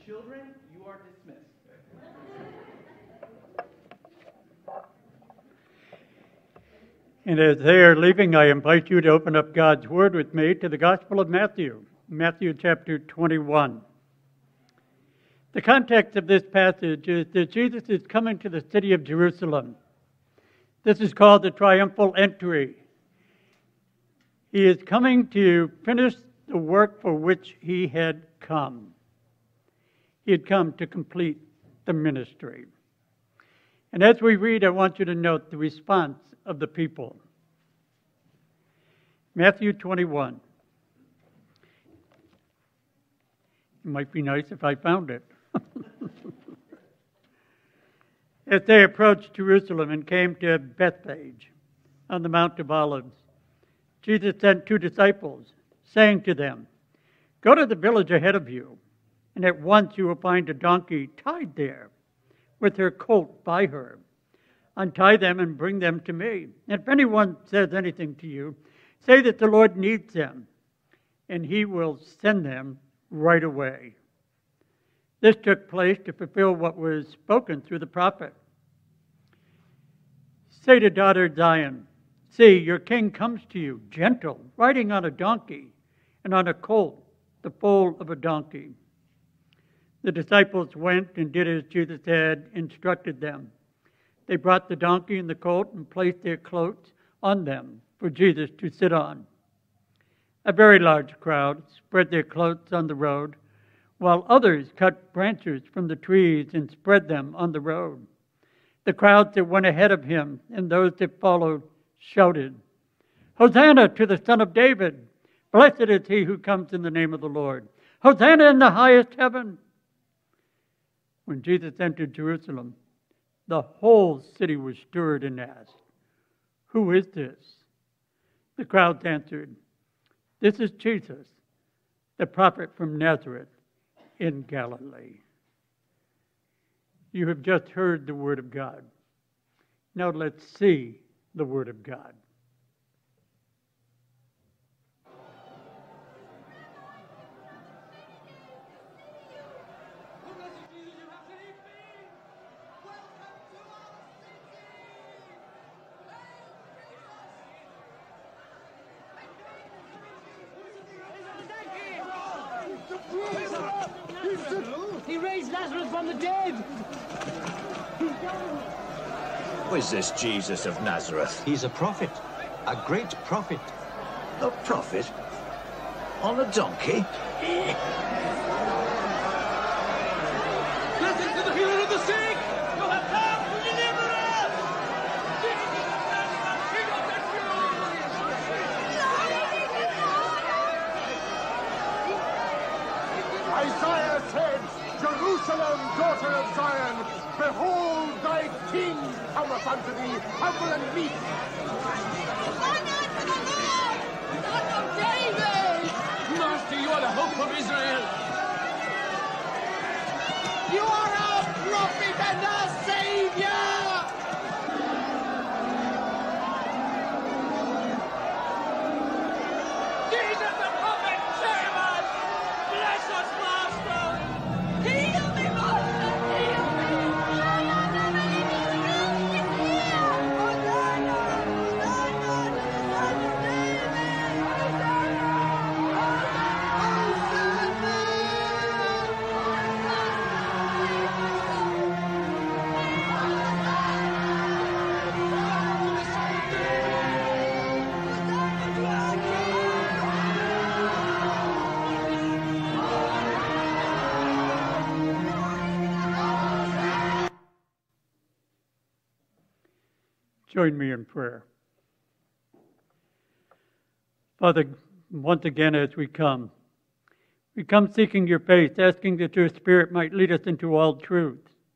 Children, you are dismissed. And as they are leaving, I invite you to open up God's Word with me to the Gospel of Matthew, Matthew chapter 21. The context of this passage is that Jesus is coming to the city of Jerusalem. This is called the triumphal entry. He is coming to finish the work for which he had come. He had come to complete the ministry. And as we read, I want you to note the response of the people. Matthew 21. It might be nice if I found it. As they approached Jerusalem and came to Bethphage on the Mount of Olives, Jesus sent 2 disciples, saying to them, "Go to the village ahead of you, and at once you will find a donkey tied there, with her colt by her. Untie them and bring them to me. And if anyone says anything to you, say that the Lord needs them, and he will send them right away." This took place to fulfill what was spoken through the prophet. "Say to daughter Zion, see, your king comes to you, gentle, riding on a donkey, and on a colt, the foal of a donkey." The disciples went and did as Jesus had instructed them. They brought the donkey and the colt and placed their cloaks on them for Jesus to sit on. A very large crowd spread their cloaks on the road, while others cut branches from the trees and spread them on the road. The crowds that went ahead of him and those that followed shouted, "Hosanna to the Son of David! Blessed is he who comes in the name of the Lord! Hosanna in the highest heaven!" When Jesus entered Jerusalem, the whole city was stirred and asked, "Who is this?" The crowds answered, "This is Jesus, the prophet from Nazareth in Galilee." You have just heard the word of God. Now let's see the word of God. He raised Lazarus from the dead. Who is this Jesus of Nazareth? He's a prophet, a great prophet. A prophet? On a donkey? Blessings to the healer of the sick. You have come to deliver us. Jesus of Nazareth, King of the Jews. Isaiah said, "Jerusalem, daughter of Zion, behold, thy king cometh unto thee, humble and meek." Honor to the Lord, Son of David. Master, you are the hope of Israel. You are our prophet and our savior. Jesus the prophet, save us. Bless us, Master. Heal me, Master, heal me. Join me in prayer. Father, once again as we come seeking your face, asking that your Spirit might lead us into all truth.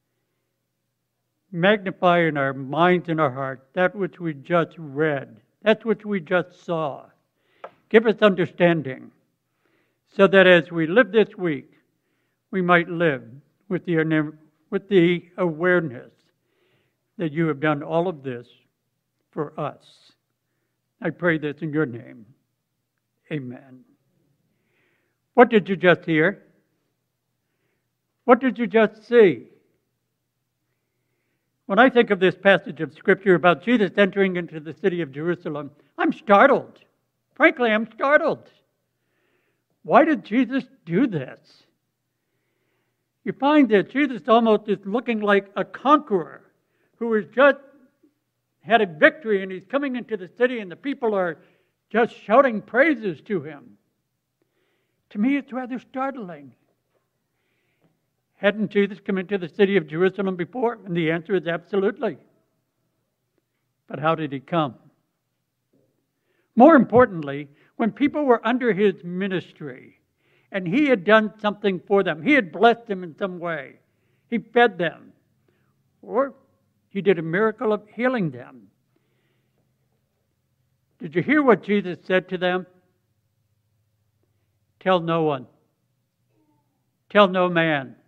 Magnify in our minds and our hearts that which we just read, that which we just saw. Give us understanding so that as we live this week, we might live with the awareness that you have done all of this for us. I pray this in your name. Amen. What did you just hear? What did you just see? When I think of this passage of Scripture about Jesus entering into the city of Jerusalem, I'm startled. Frankly, I'm startled. Why did Jesus do this? You find that Jesus almost is looking like a conqueror who has just had a victory and he's coming into the city and the people are just shouting praises to him. To me, it's rather startling. Hadn't Jesus come into the city of Jerusalem before? And the answer is absolutely. But how did he come? More importantly, when people were under his ministry and he had done something for them, he had blessed them in some way, he fed them, or he did a miracle of healing them. Did you hear what Jesus said to them? Tell no one. Tell no man.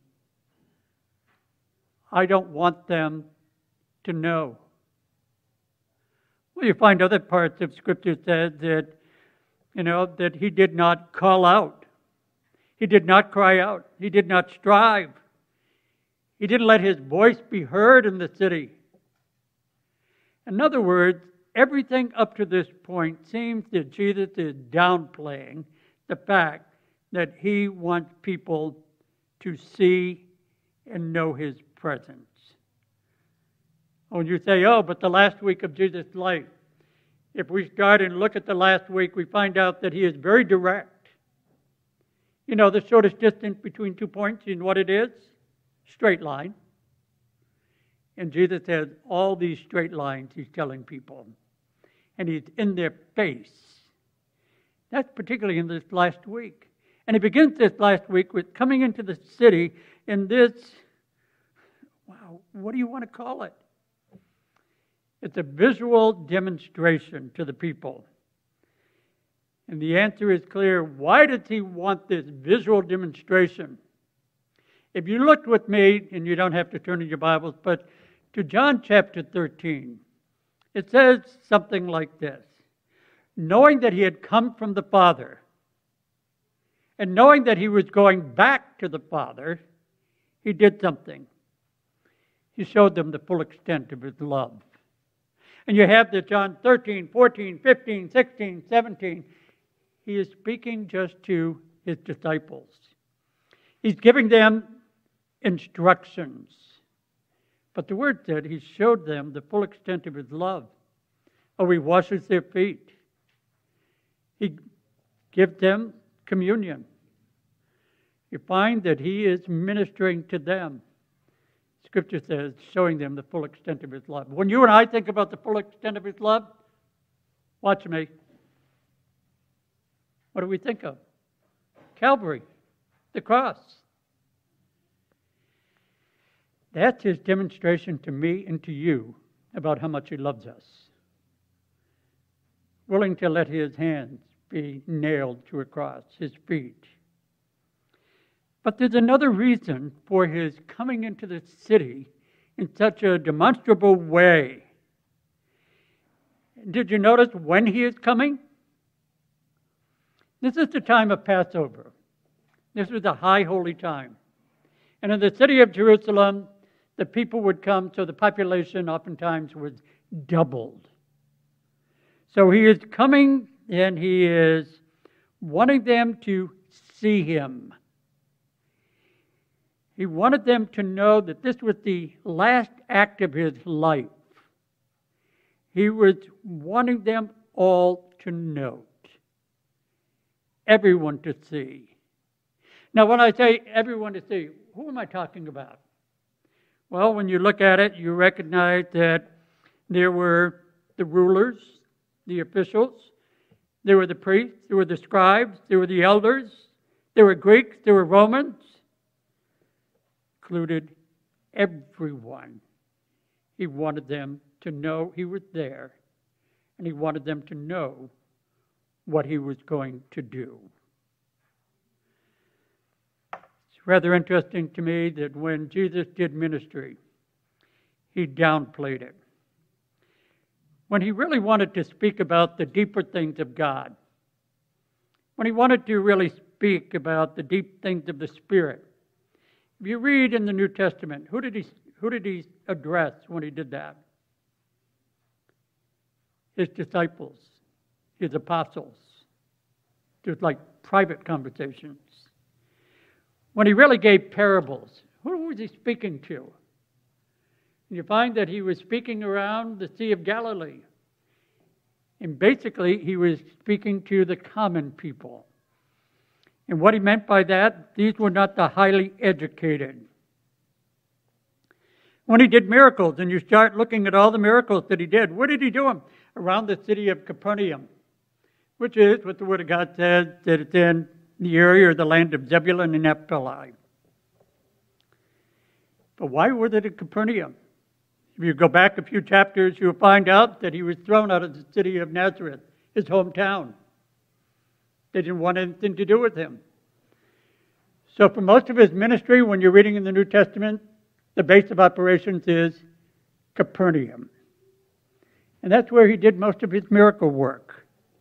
I don't want them to know. Well, you find other parts of Scripture said that, that he did not call out. He did not cry out. He did not strive. He didn't let his voice be heard in the city. In other words, everything up to this point seems that Jesus is downplaying the fact that he wants people to see and know his presence. When you say, but the last week of Jesus' life, if we start and look at the last week, we find out that he is very direct. The shortest distance between 2 points, you know what it is? Straight line. And Jesus has all these straight lines he's telling people. And he's in their face. That's particularly in this last week. And he begins this last week with coming into the city in this, what do you want to call it? It's a visual demonstration to the people. And the answer is clear. Why does he want this visual demonstration? If you looked with me, and you don't have to turn to your Bibles, but to John chapter 13, it says something like this. Knowing that he had come from the Father, and knowing that he was going back to the Father, he did something. He showed them the full extent of his love. And you have the John 13, 14, 15, 16, 17. He is speaking just to his disciples. He's giving them instructions. But the word said he showed them the full extent of his love. He washes their feet. He gives them communion. You find that he is ministering to them. Scripture says, showing them the full extent of his love. When you and I think about the full extent of his love, watch me. What do we think of? Calvary, the cross. That's his demonstration to me and to you about how much he loves us. Willing to let his hands be nailed to a cross, his feet. But there's another reason for his coming into the city in such a demonstrable way. Did you notice when he is coming? This is the time of Passover. This was a high holy time. And in the city of Jerusalem, the people would come, so the population oftentimes was doubled. So he is coming and he is wanting them to see him. He wanted them to know that this was the last act of his life. He was wanting them all to note, everyone to see. Now, when I say everyone to see, who am I talking about? Well, when you look at it, you recognize that there were the rulers, the officials, there were the priests, there were the scribes, there were the elders, there were Greeks, there were Romans. Included everyone. He wanted them to know he was there, and he wanted them to know what he was going to do. It's rather interesting to me that when Jesus did ministry, he downplayed it. When he really wanted to speak about the deeper things of God, when he wanted to really speak about the deep things of the Spirit, If you read in the New Testament, who did he address when he did that? His disciples, his apostles. There's like private conversations. When he really gave parables, who was he speaking to? And you find that he was speaking around the Sea of Galilee. And basically, he was speaking to the common people. And what he meant by that, these were not the highly educated. When he did miracles, and you start looking at all the miracles that he did, where did he do them? Around the city of Capernaum, which is what the Word of God says, that it's in the area or the land of Zebulun and Naphtali. But why was it at Capernaum? If you go back a few chapters, you'll find out that he was thrown out of the city of Nazareth, his hometown. They didn't want anything to do with him. So for most of his ministry, when you're reading in the New Testament, the base of operations is Capernaum. And that's where he did most of his miracle work.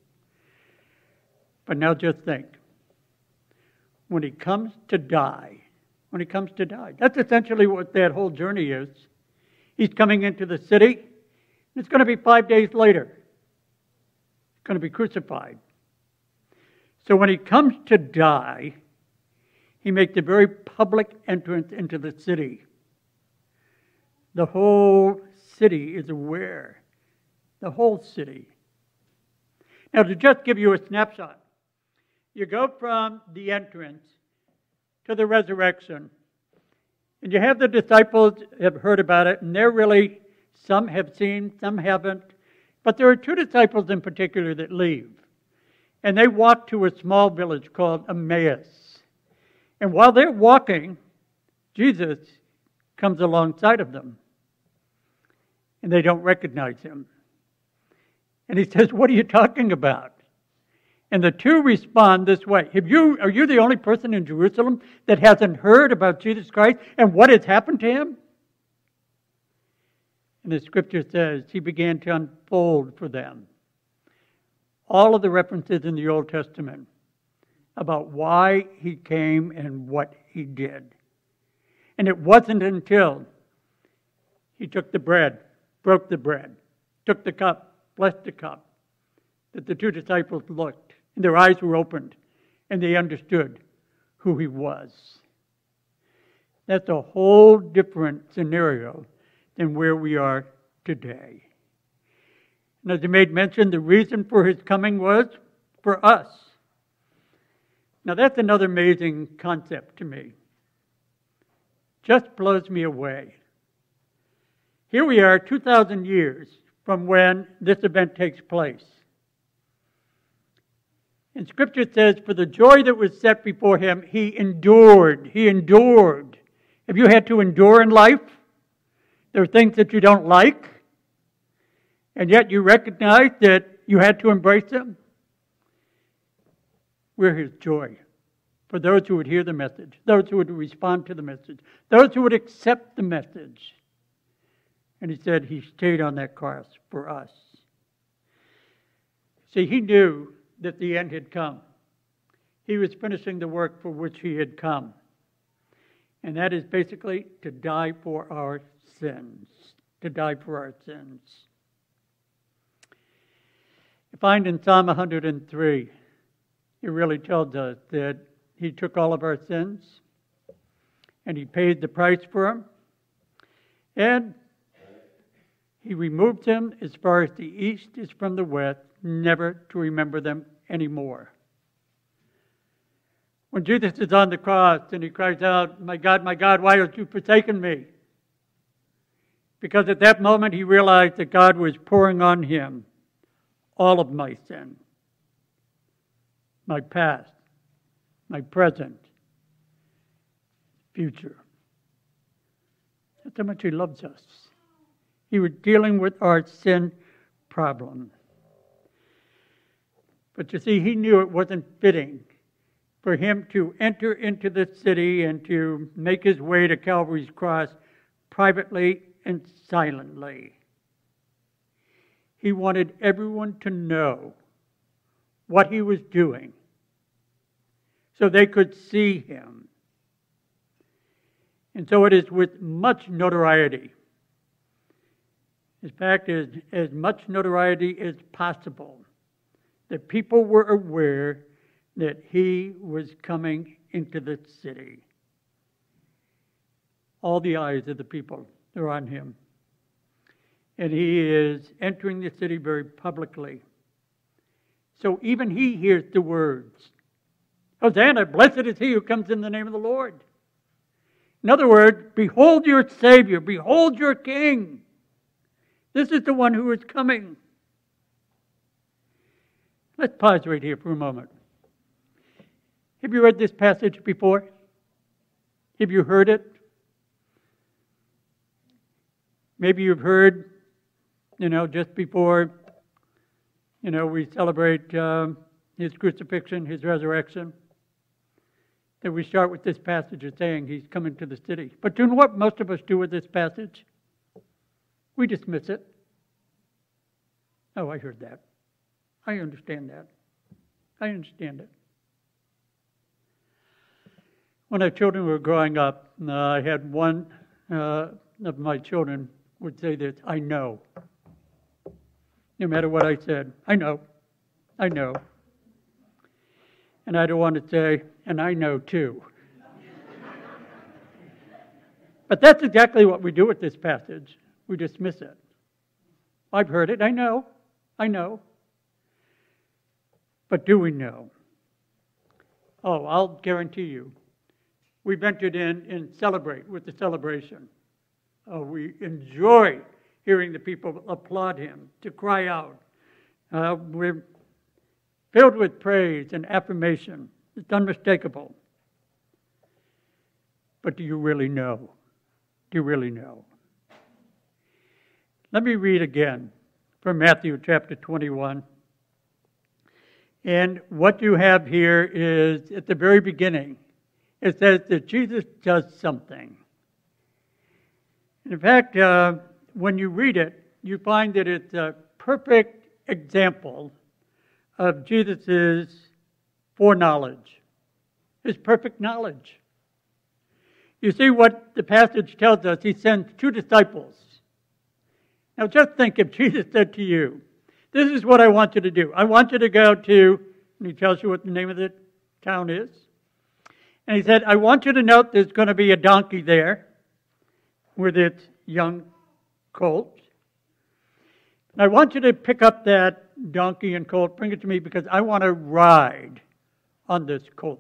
But now just think. When he comes to die, that's essentially what that whole journey is. He's coming into the city, and it's going to be 5 days later. He's going to be crucified. So when he comes to die, he makes a very public entrance into the city. The whole city is aware. The whole city. Now, to just give you a snapshot, you go from the entrance to the resurrection, and you have the disciples have heard about it, and they're really, some have seen, some haven't, but there are two disciples in particular that leave. And they walk to a small village called Emmaus. And while they're walking, Jesus comes alongside of them. And they don't recognize him. And he says, "What are you talking about?" And the two respond this way. Are you the only person in Jerusalem that hasn't heard about Jesus Christ and what has happened to him? And the scripture says he began to unfold for them all of the references in the Old Testament about why he came and what he did. And it wasn't until he took the bread, broke the bread, took the cup, blessed the cup, that the two disciples looked, and their eyes were opened, and they understood who he was. That's a whole different scenario than where we are today. And as I made mention, the reason for his coming was for us. Now that's another amazing concept to me. Just blows me away. Here we are 2,000 years from when this event takes place. And Scripture says, for the joy that was set before him, he endured. He endured. Have you had to endure in life? There are things that you don't like, and yet you recognize that you had to embrace them. We're his joy for those who would hear the message, those who would respond to the message, those who would accept the message. And he said he stayed on that cross for us. See, he knew that the end had come. He was finishing the work for which he had come. And that is basically to die for our sins. To die for our sins. You find in Psalm 103, it really tells us that he took all of our sins and he paid the price for them. And he removed them as far as the east is from the west, never to remember them anymore. When Jesus is on the cross and he cries out, my God, why have you forsaken me?" Because at that moment he realized that God was pouring on him all of my sin. My past, my present, future. That's how much he loves us. He was dealing with our sin problem. But you see, he knew it wasn't fitting for him to enter into the city and to make his way to Calvary's cross privately and silently. He wanted everyone to know what he was doing so they could see him. And so it is with much notoriety. In fact, as much notoriety as possible, that people were aware that he was coming into the city. All the eyes of the people are on him. And he is entering the city very publicly. So even he hears the words, Hosanna, blessed is he who comes in the name of the Lord. In other words, behold your Savior, behold your King. This is the one who is coming. Let's pause right here for a moment. Have you read this passage before? Have you heard it? Maybe you've heard, just before, we celebrate his crucifixion, his resurrection, that we start with this passage of saying he's coming to the city. But do you know what most of us do with this passage? We dismiss it. Oh, I heard that. I understand that. I understand it. When our children were growing up, I had one of my children would say this, I know. No matter what I said, I know. I know. And I don't want to say, and I know too. But that's exactly what we do with this passage. We dismiss it. I've heard it. I know. I know. But do we know? Oh, I'll guarantee you. We've entered in and celebrate with the celebration. Oh, we enjoy hearing the people applaud him, to cry out. We're filled with praise and affirmation. It's unmistakable. But do you really know? Do you really know? Let me read again from Matthew chapter 21. And what you have here is, at the very beginning, it says that Jesus does something. In fact, when you read it, you find that it's a perfect example of Jesus' foreknowledge, his perfect knowledge. You see what the passage tells us. He sends 2 disciples. Now just think if Jesus said to you, this is what I want you to do. I want you to go to, and he tells you what the name of the town is. And he said, I want you to note there's going to be a donkey there with its young colt. And I want you to pick up that donkey and colt, bring it to me because I want to ride on this colt.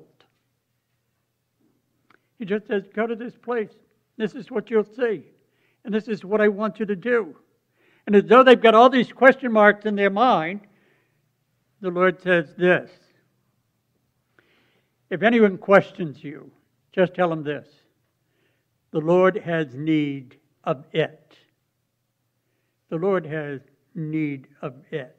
He just says, go to this place. This is what you'll see. And this is what I want you to do. And as though they've got all these question marks in their mind, the Lord says this. If anyone questions you, just tell them this. The Lord has need of it. The Lord has need of it.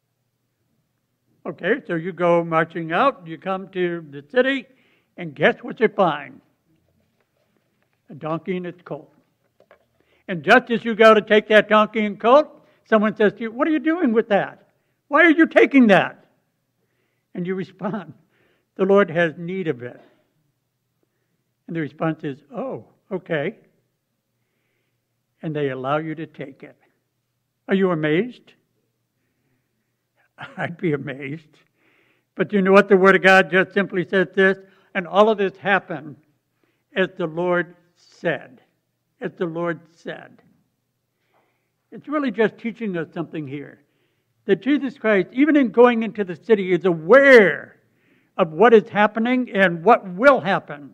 Okay, so you go marching out, you come to the city, and guess what you find? A donkey and its colt. And just as you go to take that donkey and colt, someone says to you, what are you doing with that? Why are you taking that? And you respond, the Lord has need of it. And the response is, oh, okay. And they allow you to take it. Are you amazed? I'd be amazed. But you know what the Word of God just simply says this? And all of this happened as the Lord said. As the Lord said. It's really just teaching us something here. That Jesus Christ, even in going into the city, is aware of what is happening and what will happen.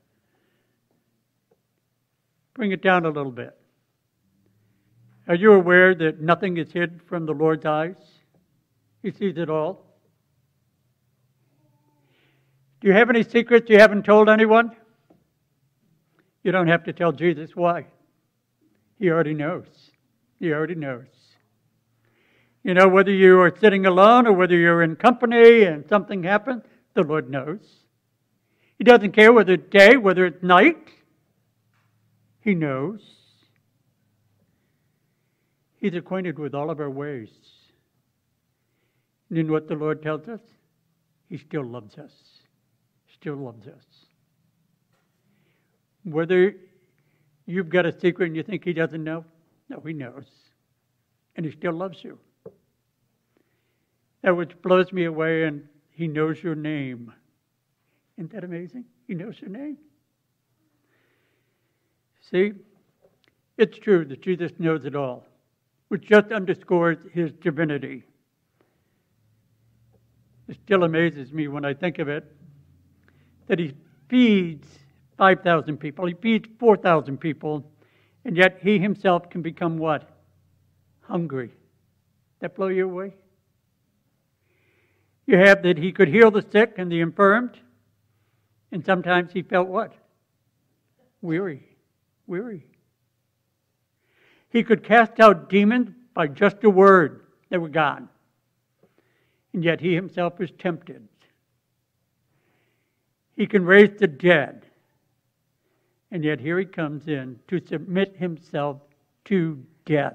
Bring it down a little bit. Are you aware that nothing is hid from the Lord's eyes? He sees it all. Do you have any secrets you haven't told anyone? You don't have to tell Jesus. Why? He already knows. He already knows. You know, whether you are sitting alone or whether you're in company and something happens, the Lord knows. He doesn't care whether it's day, whether it's night. He knows. He's acquainted with all of our ways. And you know what the Lord tells us? He still loves us. Still loves us. Whether you've got a secret and you think he doesn't know? No, he knows. And he still loves you. That which blows me away, and he knows your name. Isn't that amazing? He knows your name. See, it's true that Jesus knows it all, which just underscores his divinity. It still amazes me when I think of it, that he feeds 5,000 people, he feeds 4,000 people, and yet he himself can become what? Hungry. That blow you away? You have that he could heal the sick and the infirmed, and sometimes he felt what? Weary. He could cast out demons by just a word. They were gone. And yet he himself was tempted. He can raise the dead. And yet here he comes in to submit himself to death.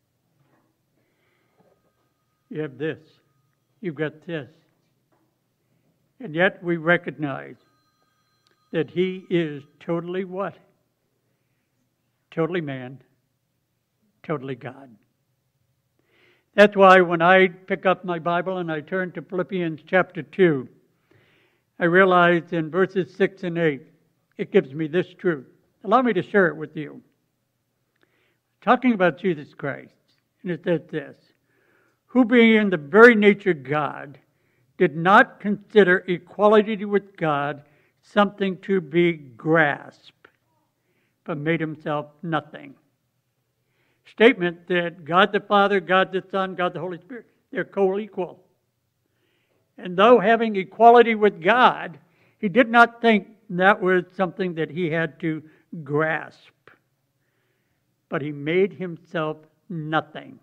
You have this. You've got this. And yet we recognize that he is totally what? Totally man, totally God. That's why when I pick up my Bible and I turn to Philippians chapter 2, I realize in verses 6 and 8, it gives me this truth. Allow me to share it with you. Talking about Jesus Christ, and it says this, who being in the very nature God, did not consider equality with God something to be grasped, but made himself nothing. Statement that God the Father, God the Son, God the Holy Spirit, they're co-equal. And though having equality with God, he did not think that was something that he had to grasp. But he made himself nothing.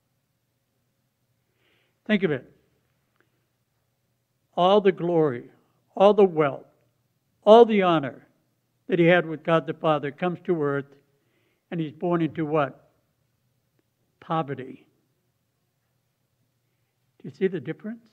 Think of it. All the glory, all the wealth, all the honor that he had with God the Father comes to earth, and he's born into what? Poverty. Do you see the difference?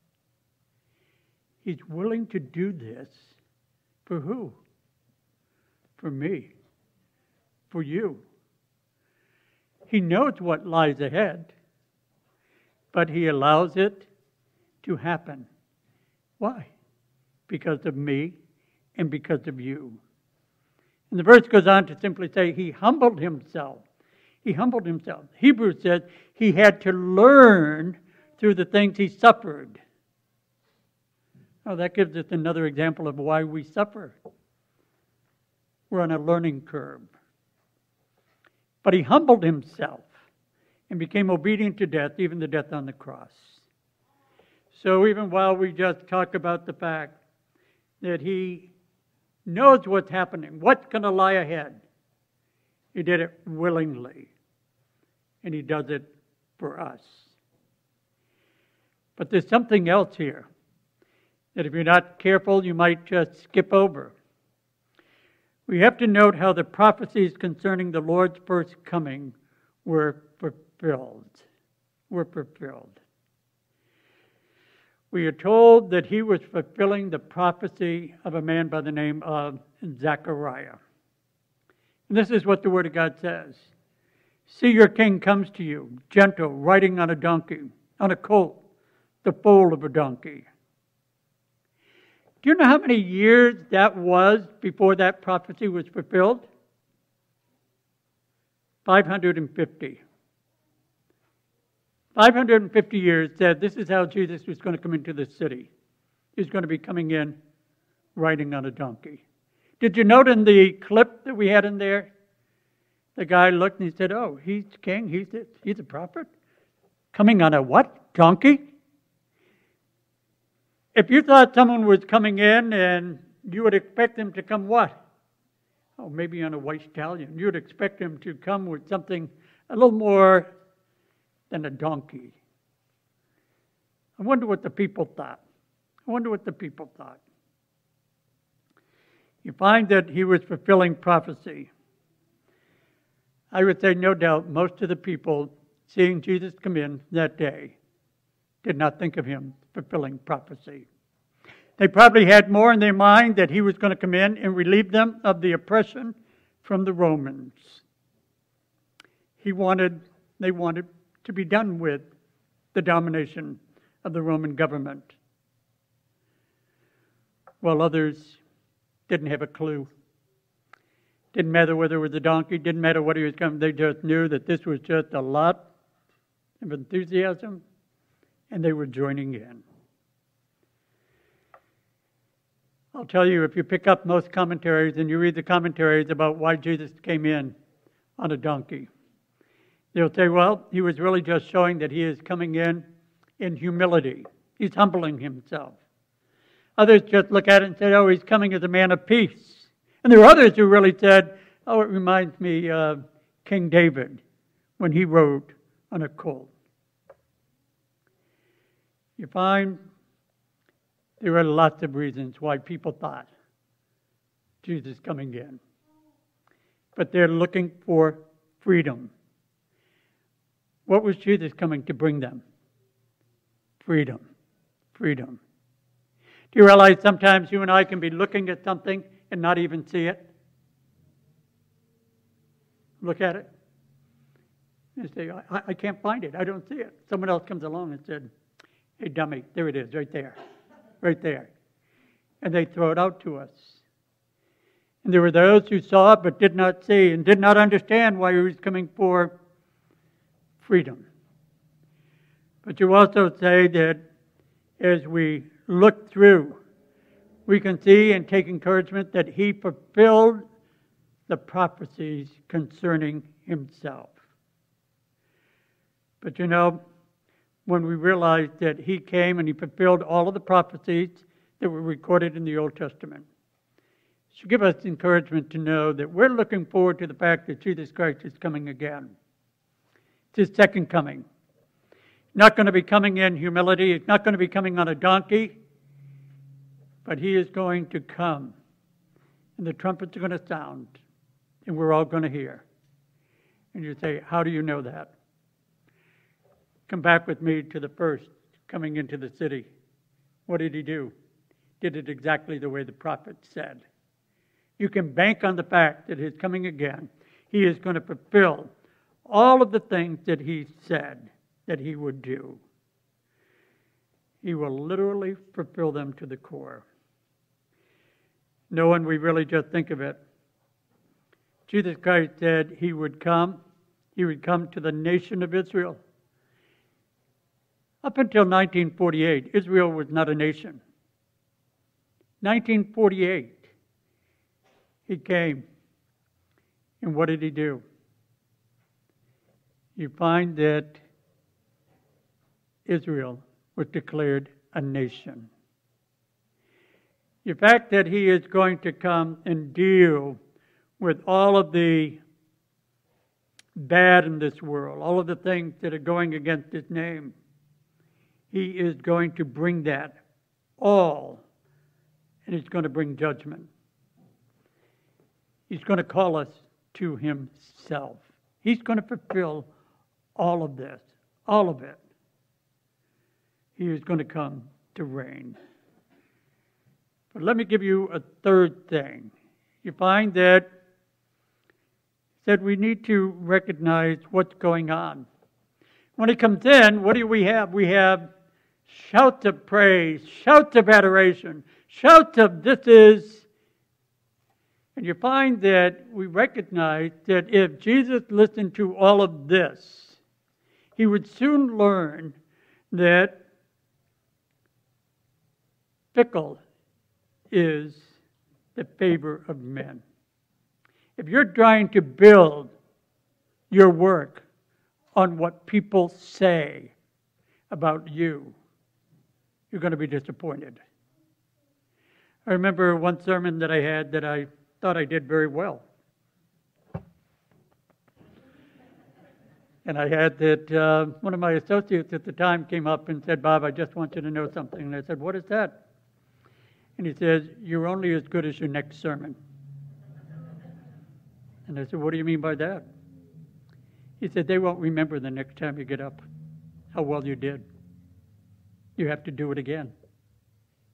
He's willing to do this for who? For me. For you. He knows what lies ahead, but he allows it to happen. Why? Because of me and because of you. And the verse goes on to simply say he humbled himself. He humbled himself. Hebrews says he had to learn through the things he suffered. Oh, that gives us another example of why we suffer. We're on a learning curve. But he humbled himself and became obedient to death, even the death on the cross. So even while we just talk about the fact that he knows what's happening, what's going to lie ahead, he did it willingly. And he does it for us. But there's something else here that if you're not careful, you might just skip over. We have to note how the prophecies concerning the Lord's first coming were fulfilled. We are told that he was fulfilling the prophecy of a man by the name of Zechariah. And this is what the Word of God says. See, your king comes to you, gentle, riding on a donkey, on a colt, the foal of a donkey. Do you know how many years that was before that prophecy was fulfilled? 550. 550 years said this is how Jesus was going to come into the city. He's going to be coming in riding on a donkey. Did you note in the clip that we had in there? The guy looked and he said, oh, he's king, he's a prophet? Coming on a what? Donkey? If you thought someone was coming in and you would expect them to come what? Oh, maybe on a white stallion. You would expect them to come with something a little more than a donkey. I wonder what the people thought. You find that he was fulfilling prophecy. I would say, no doubt, most of the people seeing Jesus come in that day did not think of him fulfilling prophecy. They probably had more in their mind that he was going to come in and relieve them of the oppression from the Romans. They wanted to be done with the domination of the Roman government. While others didn't have a clue. Didn't matter whether it was a donkey, didn't matter what he was coming, they just knew that this was just a lot of enthusiasm, and they were joining in. I'll tell you, if you pick up most commentaries and you read the commentaries about why Jesus came in on a donkey, they'll say, well, he was really just showing that he is coming in humility. He's humbling himself. Others just look at it and say, oh, he's coming as a man of peace. And there are others who really said, oh, it reminds me of King David when he rode on a colt. You find there are lots of reasons why people thought Jesus coming in. But they're looking for freedom. What was Jesus coming to bring them? Freedom. Freedom. Do you realize sometimes you and I can be looking at something and not even see it? Look at it. And say, I can't find it. I don't see it. Someone else comes along and said, hey, dummy, there it is, right there. Right there. And they throw it out to us. And there were those who saw it but did not see and did not understand why he was coming for freedom. But you also say that as we look through, we can see and take encouragement that he fulfilled the prophecies concerning himself. But you know, when we realize that he came and he fulfilled all of the prophecies that were recorded in the Old Testament, it should give us encouragement to know that we're looking forward to the fact that Jesus Christ is coming again. It's his second coming. Not going to be coming in humility. It's not going to be coming on a donkey. But he is going to come. And the trumpets are going to sound. And we're all going to hear. And you say, how do you know that? Come back with me to the first coming into the city. What did he do? Did it exactly the way the prophet said. You can bank on the fact that his coming again, he is going to fulfill all of the things that he said that he would do. He will literally fulfill them to the core. No one we really just think of it. Jesus Christ said he would come to the nation of Israel. Up until 1948, Israel was not a nation. 1948, he came. And what did he do? You find that Israel was declared a nation. The fact that he is going to come and deal with all of the bad in this world, all of the things that are going against his name, he is going to bring that all, and he's going to bring judgment. He's going to call us to himself. He's going to fulfill all of this, all of it. He is going to come to reign. But let me give you a third thing. You find that we need to recognize what's going on. When he comes in, what do we have? We have shouts of praise, shouts of adoration, shouts of this is. And you find that we recognize that if Jesus listened to all of this, he would soon learn that fickle is the favor of men. If you're trying to build your work on what people say about you, you're going to be disappointed. I remember one sermon that I had that I thought I did very well. And I had that one of my associates at the time came up and said, Bob, I just want you to know something. And I said, what is that? And he says, you're only as good as your next sermon. And I said, what do you mean by that? He said, they won't remember the next time you get up how well you did. You have to do it again.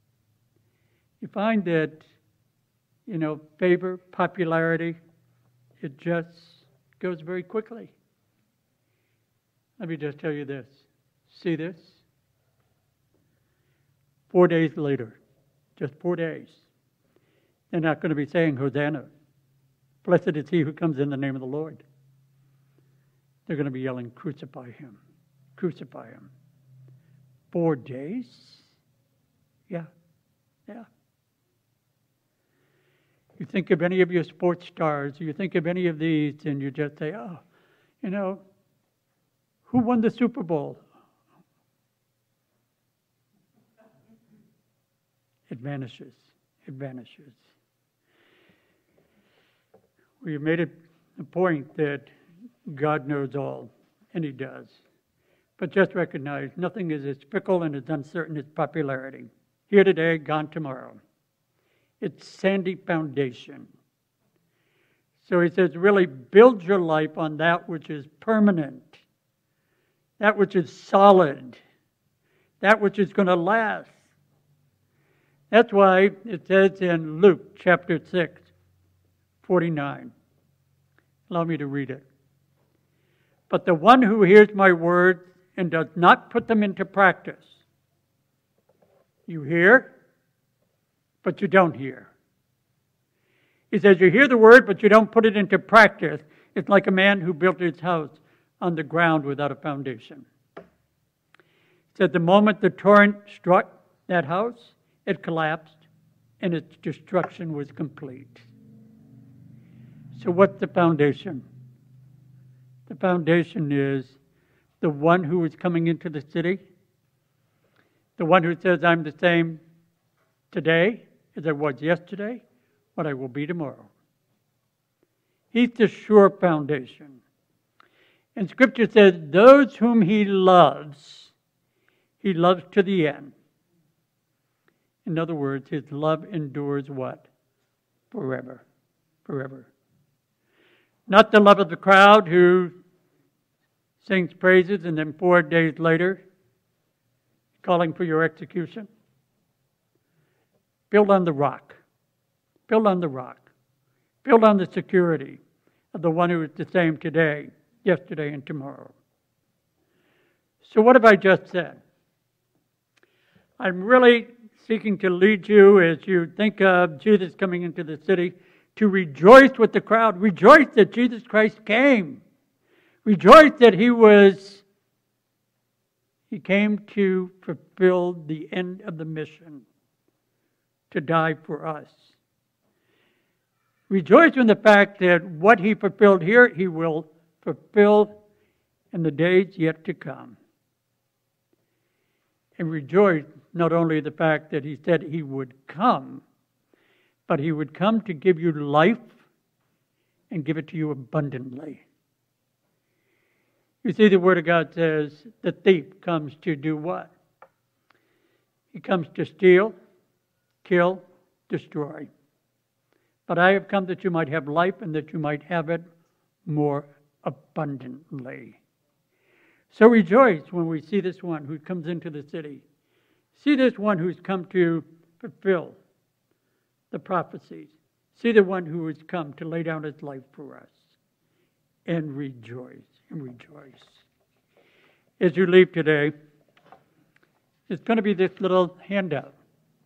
You find that, favor, popularity, it just goes very quickly. Let me just tell you this. See this? 4 days later, just 4 days, they're not going to be saying, Hosanna. Blessed is he who comes in the name of the Lord. They're going to be yelling, crucify him. Crucify him. 4 days? Yeah. You think of any of your sports stars, you think of any of these, and you just say, oh, who won the Super Bowl? It vanishes. It vanishes. We have made it a point that God knows all, and he does. But just recognize nothing is as fickle and as uncertain as popularity. Here today, gone tomorrow. It's sandy foundation. So he says, really build your life on that which is permanent, that which is solid, that which is going to last. That's why it says in Luke chapter 6, 49. Allow me to read it. But the one who hears my words and does not put them into practice. You hear, but you don't hear. He says you hear the word, but you don't put it into practice. It's like a man who built his house on the ground without a foundation. He said the moment the torrent struck that house, it collapsed and its destruction was complete. So what's the foundation? The foundation is the one who is coming into the city, the one who says, I'm the same today as I was yesterday, what I will be tomorrow. He's the sure foundation. And Scripture says, those whom he loves to the end. In other words, his love endures what? Forever. Forever. Not the love of the crowd who sings praises and then 4 days later calling for your execution. Build on the rock. Build on the rock. Build on the security of the one who is the same today, yesterday, and tomorrow. So what have I just said? I'm really seeking to lead you as you think of Jesus coming into the city to rejoice with the crowd. Rejoice that Jesus Christ came. Rejoice that He came to fulfill the end of the mission, to die for us. Rejoice in the fact that what He fulfilled here, He will fulfill in the days yet to come. And rejoice not only the fact that He said He would come, but He would come to give you life and give it to you abundantly. You see, the Word of God says the thief comes to do what? He comes to steal, kill, destroy. But I have come that you might have life and that you might have it more abundantly. So rejoice when we see this one who comes into the city. See this one who's come to fulfill the prophecies. See the one who has come to lay down his life for us. And rejoice. And rejoice. As you leave today, it's going to be this little handout.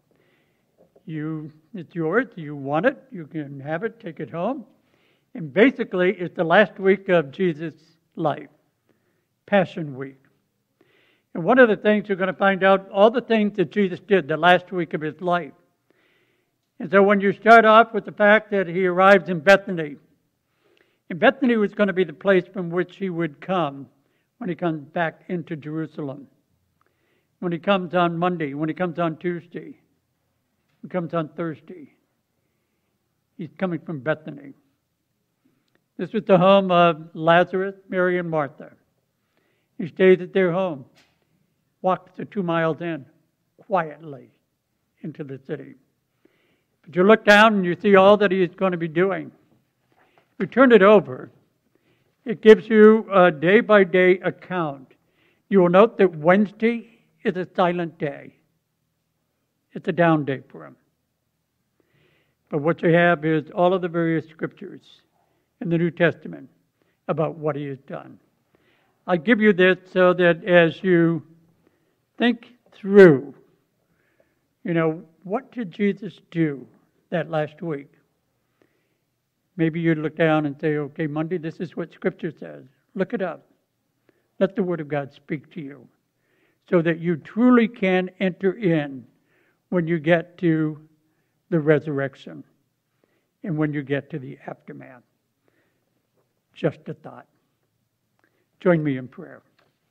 It's yours. You want it. You can have it. Take it home. And basically, it's the last week of Jesus' life. Passion Week. And one of the things you're going to find out, all the things that Jesus did the last week of His life. And so when you start off with the fact that He arrives in Bethany, and Bethany was going to be the place from which He would come when He comes back into Jerusalem. When He comes on Monday, when He comes on Tuesday, He comes on Thursday. He's coming from Bethany. This was the home of Lazarus, Mary, and Martha. He stays at their home, walks the 2 miles in, quietly into the city. But you look down and you see all that He is going to be doing. If you turn it over, it gives you a day-by-day account. You will note that Wednesday is a silent day. It's a down day for Him. But what you have is all of the various scriptures. in the New Testament about what he has done. I give you this so that as you think through, what did Jesus do that last week? Maybe you'd look down and say, okay, Monday, this is what Scripture says. Look it up. Let the Word of God speak to you so that you truly can enter in when you get to the resurrection and when you get to the aftermath. Just a thought. Join me in prayer.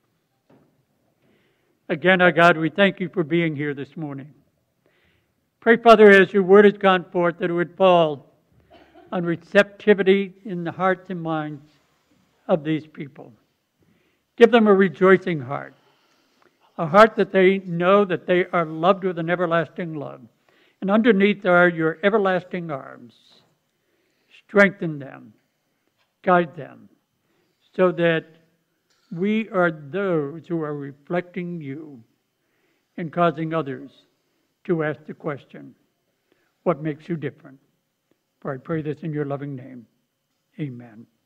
Again, our God, we thank you for being here this morning. Pray, Father, as your word has gone forth, that it would fall on receptivity in the hearts and minds of these people. Give them a rejoicing heart, a heart that they know that they are loved with an everlasting love. And underneath are your everlasting arms. Strengthen them, guide them, so that we are those who are reflecting you and causing others to ask the question, what makes you different? For I pray this in your loving name. Amen.